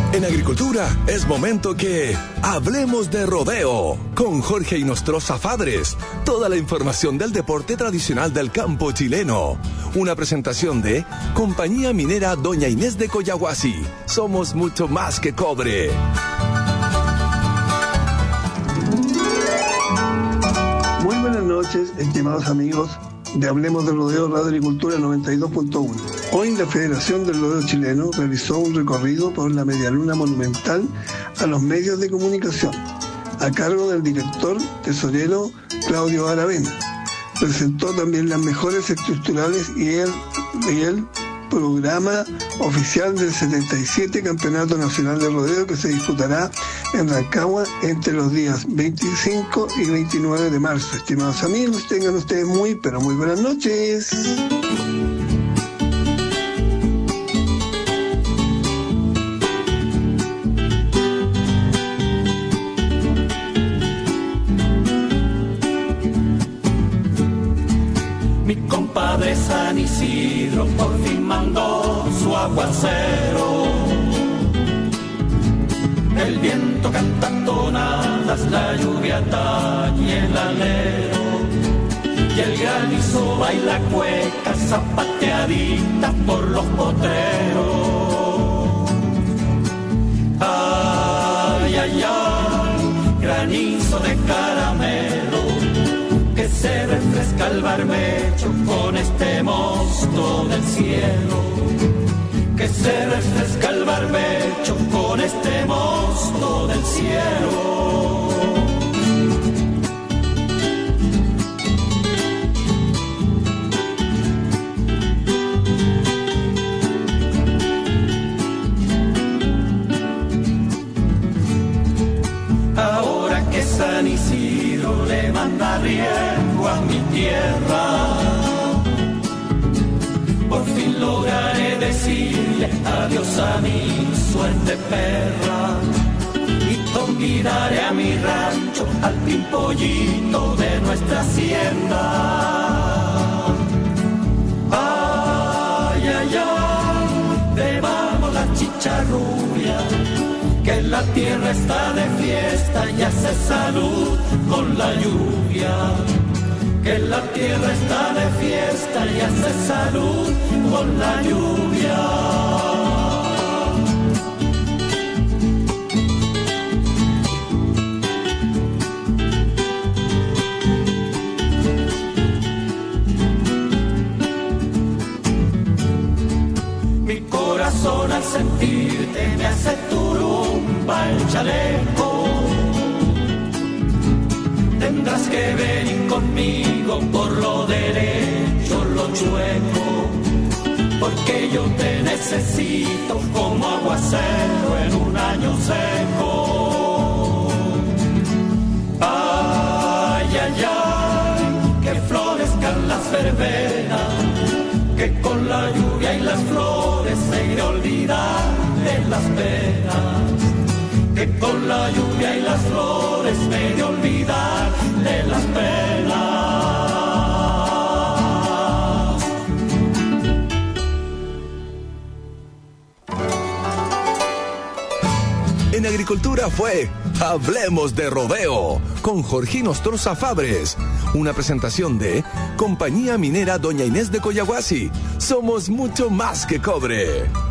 En agricultura es momento que hablemos de rodeo con Jorge Inostroza Fabres. Toda la información del deporte tradicional del campo chileno. Una presentación de Compañía Minera Doña Inés de Collahuasi. Somos mucho más que cobre. Muy buenas noches, estimados amigos de Hablemos de Rodeo Radio Agricultura 92.1. Hoy la Federación del Rodeo Chileno realizó un recorrido por la Medialuna Monumental a los medios de comunicación, a cargo del director tesorero Claudio Aravena. Presentó también las mejores estructurales y el programa oficial del 77 Campeonato Nacional de Rodeo que se disputará en Rancagua entre los días 25 y 29 de marzo. Estimados amigos, tengan ustedes muy, pero muy buenas noches. Mi compadre San Isidro por fin mandó su aguacero. El viento canta tonadas, la lluvia tañe el alero. Y el granizo baila cuecas zapateaditas por los potreros. Ay, ay, ay, granizo de caramelo, que se refresca el barbecho con este mosto del cielo. Que se refresca el barbecho con este mosto del cielo. Ahora que San Isidro le manda riego a mi tierra, por fin lograré decirle adiós a mi suerte perra y convidaré a mi rancho al pimpollito de nuestra hacienda. Ay, ay, ay, bebamos la chicharruria, que la tierra está de fiesta y hace salud con la lluvia. Que la tierra está de fiesta y hace salud con la lluvia. Mi corazón al sentirte me hace turumba el chaleco. Tendrás que venir conmigo por lo derecho, lo chueco, porque yo te necesito como aguacero en un año seco. Ay, ay, ay, que florezcan las verbenas, que con la lluvia y las flores se irá a olvidar de las penas. Que con la lluvia y las flores me de olvidar de las penas. En agricultura fue Hablemos de Rodeo con Jorge Inostroza Fabres. Una presentación de Compañía Minera Doña Inés de Collahuasi. Somos mucho más que cobre.